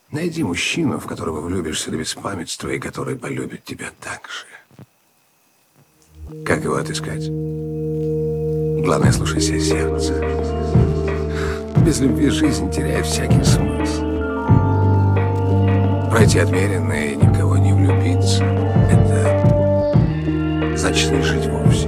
Найди мужчину, в которого влюбишься до беспамятства и который полюбит тебя так же. Как его отыскать? Главное, слушайся сердца. Без любви жизнь теряет всякий смысл. Пройти отмеренно и никого не влюбиться — это значит не жить вовсе.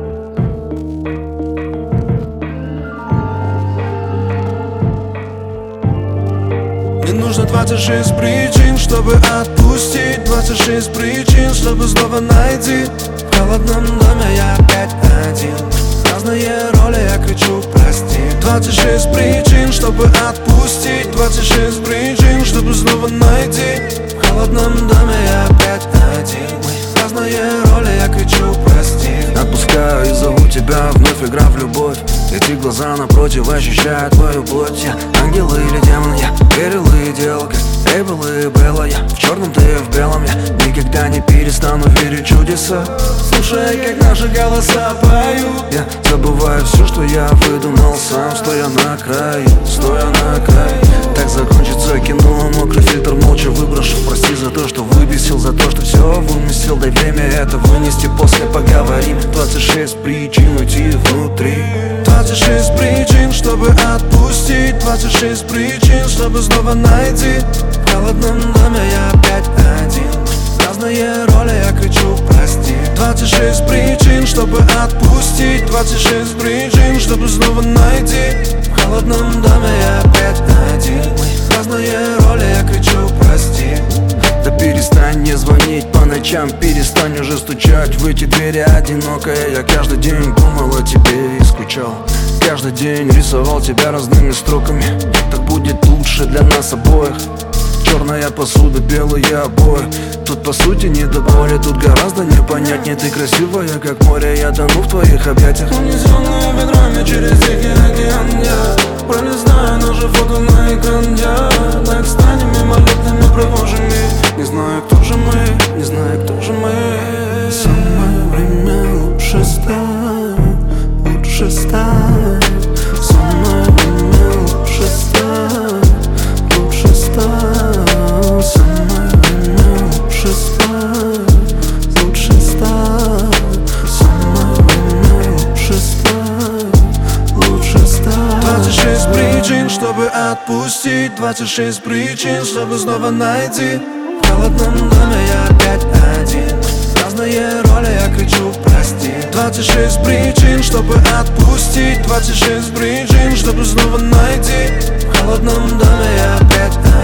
Мне нужно 26 причин, чтобы отпустить, 26 причин, чтобы снова найти. В холодном доме я опять один, разные роли, я кричу прости. 26 причин, чтобы отпустить, 26 причин, чтобы снова найти. В холодном доме я опять один, разные роли, я кричу прости. Отпускаю и зову тебя, вновь игра в любовь. Эти глаза напротив ощущают твою плоть. Я ангел или демон, я верил и делал, как Эйбл и Белла. Я в черном, ты в белом, я никогда не перестану верить в чудеса. Слушай, как наши голоса поют, я забываю все, что я выдумал сам, стоя на краю, стоя на краю. Так закончится кино, мокрый фильтр молча выброшу. Прости за то, что выбесил, за то, что все вымысел. Дай время это вынести, после поговорим. 26 причин уйти внутри, 26 причин, чтобы отпустить, 26 причин, чтобы снова найти. В холодном доме я опять один, разные роли, я кричу прости. 26 причин, чтобы отпустить, 26 причин, чтобы снова найти. В холодном доме я опять один, разные роли, я кричу прости. Да перестань не звонить по ночам, перестань уже стучать в эти двери одинокая. Я каждый день думал о тебе и скучал, каждый день рисовал тебя разными строками. Так будет лучше для нас обоих. Черная посуда, белые обои. Тут по сути не до боли, тут гораздо непонятнее. Ты красивая, как море, я тону в твоих объятиях. Унесенные ветрами через Тихий океан, я пролистаю наши фото на экран. Я так станем мимолетными прохожими. Не знаю, кто же мы, не знаю, кто же мы. Самое время лучше стать, лучше стать. Самое время лучше стать, лучше стать. Самое время лучше стать, лучше стать. Самое время лучше стать, лучше стать. 26 причин, чтобы отпустить, 26 причин, чтобы снова найти. В холодном доме я опять один, разные роли, я кричу прости. 26 причин, чтобы отпустить, 26 причин, чтобы снова найти. В холодном доме я опять один.